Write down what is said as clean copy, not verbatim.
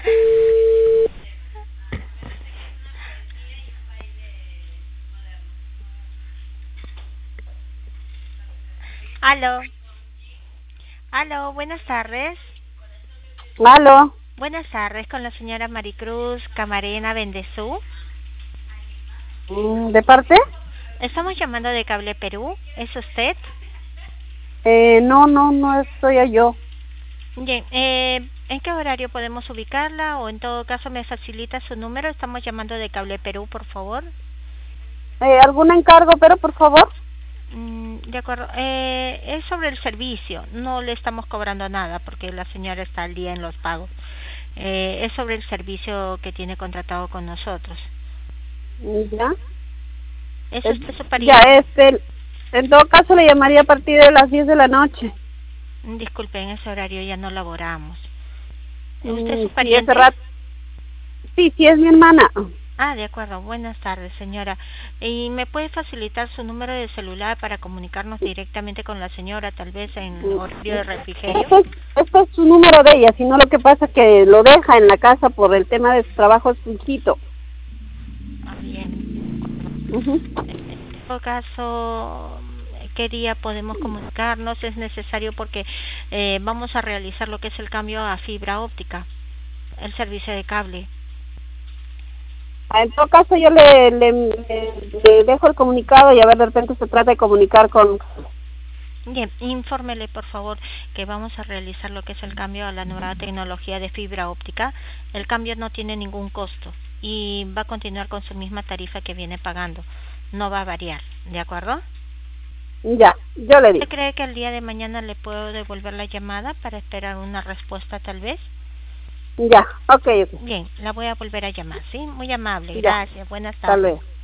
Aló. Aló, buenas tardes. Aló. Buenas tardes con la señora Maricruz Camarena Bendezú. ¿De parte? Estamos llamando de Cable Perú. ¿Es usted? No estoy yo. Bien, ¿en qué horario podemos ubicarla? O en todo caso me facilita su número. Estamos llamando de Cable Perú, por favor. ¿Algún encargo, pero por favor? De acuerdo. Es sobre el servicio. No le estamos cobrando nada porque la señora está al día en los pagos. Es sobre el servicio que tiene contratado con nosotros. ¿Ya? ¿Es usted su Ya, pariente? en todo caso le llamaría a partir de las 10 de la noche. Disculpe, en ese horario ya no laboramos. ¿Usted es su Sí, pariente? hace rato. Sí, es mi hermana. Ah, de acuerdo. Buenas tardes, señora. ¿Y me puede facilitar su número de celular para comunicarnos directamente con la señora, tal vez en horario de refrigerio? Este es su número de ella, sino lo que pasa es que lo deja en la casa por el tema de su trabajo fijito. Ah, bien. En todo caso, ¿qué día podemos comunicarnos? Es necesario porque vamos a realizar lo que es el cambio a fibra óptica, el servicio de cable. En todo caso yo le dejo el comunicado y a ver, de repente se trata de comunicar con... Bien, infórmele por favor que vamos a realizar lo que es el cambio a la nueva tecnología de fibra óptica. El cambio no tiene ningún costo y va a continuar con su misma tarifa que viene pagando. No va a variar, ¿de acuerdo? Ya, yo le ¿Usted digo. cree que el día de mañana le puedo devolver la llamada para esperar una respuesta tal vez? Ya, ok. Bien, la voy a volver a llamar, ¿sí? Muy amable, Ya, gracias, buenas hasta tardes. luego.